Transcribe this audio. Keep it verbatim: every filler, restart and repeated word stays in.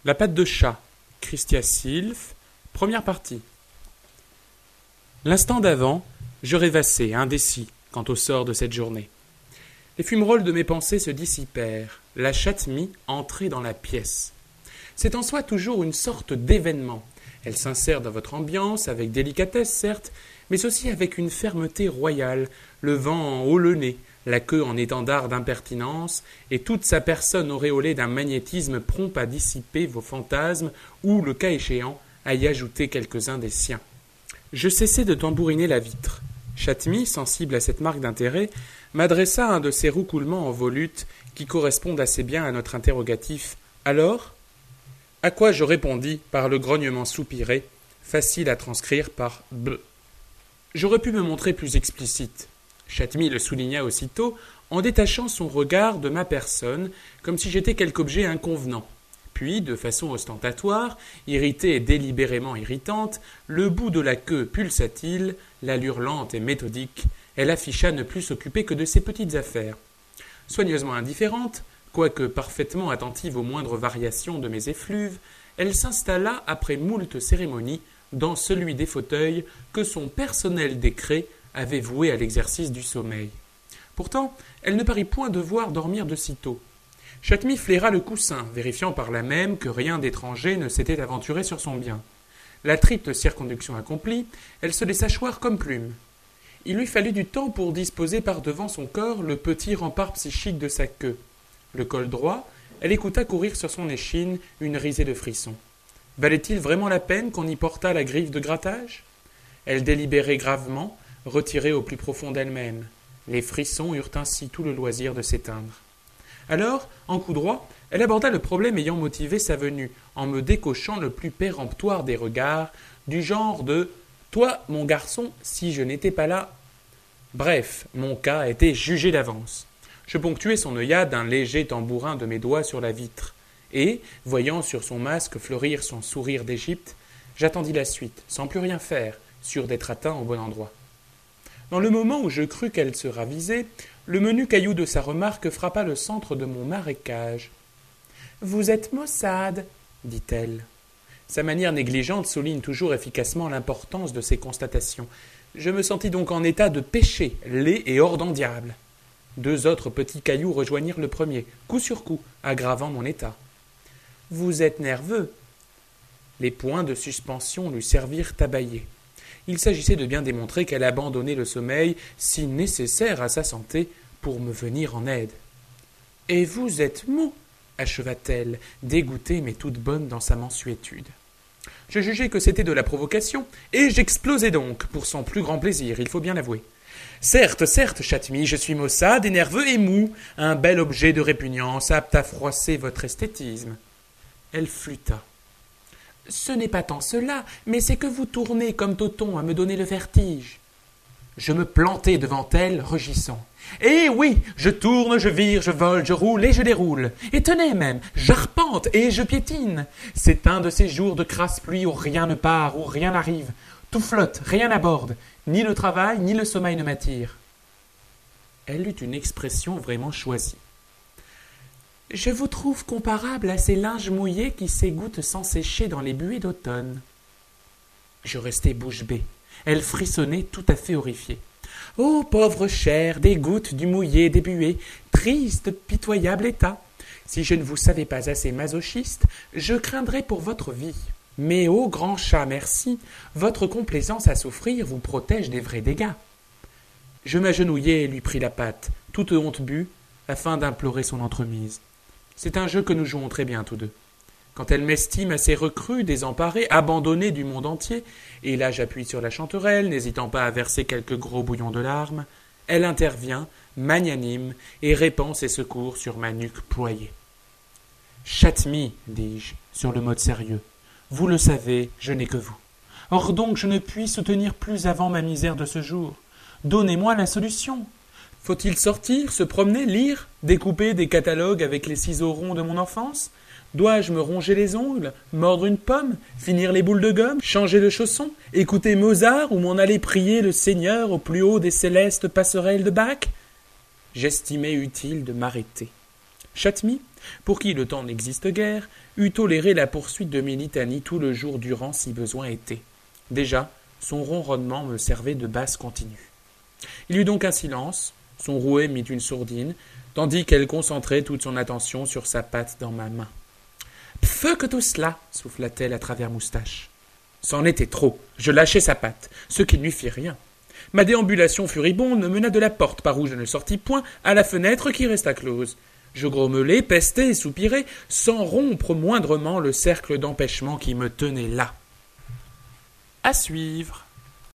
La patte de chat, Christia Sylph, première partie. L'instant d'avant, je rêvassais, indécis, quant au sort de cette journée. Les fumerolles de mes pensées se dissipèrent, la chatte-mie entrait dans la pièce. C'est en soi toujours une sorte d'événement. Elle s'insère dans votre ambiance, avec délicatesse certes, mais aussi avec une fermeté royale, le vent en haut le nez, la queue en étendard d'impertinence, et toute sa personne auréolée d'un magnétisme prompt à dissiper vos fantasmes ou, le cas échéant, à y ajouter quelques-uns des siens. Je cessai de tambouriner la vitre. Chatte-mie, sensible à cette marque d'intérêt, m'adressa un de ces roucoulements en volute qui correspondent assez bien à notre interrogatif « Alors ?» À quoi je répondis par le grognement soupiré, facile à transcrire par « b ». J'aurais pu me montrer plus explicite. Chatte-mie le souligna aussitôt en détachant son regard de ma personne, comme si j'étais quelque objet inconvenant. Puis, de façon ostentatoire, irritée et délibérément irritante, le bout de la queue pulsatile, l'allure lente et méthodique, elle afficha ne plus s'occuper que de ses petites affaires. Soigneusement indifférente, quoique parfaitement attentive aux moindres variations de mes effluves, elle s'installa après moult cérémonies dans celui des fauteuils que son personnel décret avait voué à l'exercice du sommeil. Pourtant, elle ne parut point devoir dormir de sitôt. Chatte-mie flaira le coussin, vérifiant par là même que rien d'étranger ne s'était aventuré sur son bien. La triple circonduction accomplie, elle se laissa choir comme plume. Il lui fallut du temps pour disposer par devant son corps le petit rempart psychique de sa queue. Le col droit, elle écouta courir sur son échine une risée de frissons. Valait-il vraiment la peine qu'on y portât la griffe de grattage ? Elle délibérait gravement, retirée au plus profond d'elle-même. Les frissons eurent ainsi tout le loisir de s'éteindre. Alors, en coup droit, elle aborda le problème ayant motivé sa venue, en me décochant le plus péremptoire des regards, du genre de « Toi, mon garçon, si je n'étais pas là… » Bref, mon cas était jugé d'avance. Je ponctuai son œillade d'un léger tambourin de mes doigts sur la vitre, et, voyant sur son masque fleurir son sourire d'Égypte, j'attendis la suite, sans plus rien faire, sûr d'être atteint au bon endroit. Dans le moment où je crus qu'elle se ravisait, le menu caillou de sa remarque frappa le centre de mon marécage. « Vous êtes maussade, » dit-elle. Sa manière négligente souligne toujours efficacement l'importance de ces constatations. Je me sentis donc en état de péché, laid et hors d'en diable. Deux autres petits cailloux rejoignirent le premier, coup sur coup, aggravant mon état. « Vous êtes nerveux. » Les points de suspension lui servirent à bâiller. Il s'agissait de bien démontrer qu'elle abandonnait le sommeil, si nécessaire à sa santé, pour me venir en aide. « Et vous êtes mou !» acheva-t-elle, dégoûtée mais toute bonne dans sa mansuétude. Je jugeai que c'était de la provocation, et j'explosai donc, pour son plus grand plaisir, il faut bien l'avouer. « Certes, certes, Chatte-mie, je suis maussade et nerveux et mou, un bel objet de répugnance, apte à froisser votre esthétisme. » Elle flûta. « Ce n'est pas tant cela, mais c'est que vous tournez comme Toton à me donner le vertige. » Je me plantai devant elle, rugissant. « Eh oui, je tourne, je vire, je vole, je roule et je déroule. Et tenez même, j'arpente et je piétine. C'est un de ces jours de crasse pluie où rien ne part, où rien n'arrive. Tout flotte, rien n'aborde. Ni le travail, ni le sommeil ne m'attirent. » Elle eut une expression vraiment choisie. « Je vous trouve comparable à ces linges mouillés qui s'égouttent sans sécher dans les buées d'automne. » Je restai bouche bée. Elle frissonnait tout à fait horrifiée. « Ô pauvre chair, des gouttes, du mouillé, des buées, triste, pitoyable état. Si je ne vous savais pas assez masochiste, je craindrais pour votre vie. Mais ô grand chat, merci, votre complaisance à souffrir vous protège des vrais dégâts. » Je m'agenouillai et lui pris la patte, toute honte bue, afin d'implorer son entremise. C'est un jeu que nous jouons très bien tous deux. Quand elle m'estime assez recrue, désemparée, abandonnée du monde entier, et là j'appuie sur la chanterelle, n'hésitant pas à verser quelques gros bouillons de larmes, elle intervient, magnanime, et répand ses secours sur ma nuque ployée. « Chatte-mie, dis-je, sur le mode sérieux, vous le savez, je n'ai que vous. Or donc je ne puis soutenir plus avant ma misère de ce jour. Donnez-moi la solution. Faut-il sortir, se promener, lire, découper des catalogues avec les ciseaux ronds de mon enfance ? Dois-je me ronger les ongles, mordre une pomme, finir les boules de gomme, changer de chaussons, écouter Mozart ou m'en aller prier le Seigneur au plus haut des célestes passerelles de Bach ? J'estimais utile de m'arrêter. Chatmi, pour qui le temps n'existe guère, eût toléré la poursuite de mes litanies tout le jour durant si besoin était. Déjà, son ronronnement me servait de basse continue. Il eut donc un silence, son rouet mit une sourdine, tandis qu'elle concentrait toute son attention sur sa patte dans ma main. « Pfeu que tout cela !» souffla-t-elle à travers moustache. C'en était trop. Je lâchai sa patte, ce qui ne lui fit rien. Ma déambulation furibonde me mena de la porte par où je ne sortis point à la fenêtre qui resta close. Je grommelai, pestai et soupirai, sans rompre moindrement le cercle d'empêchement qui me tenait là. À suivre.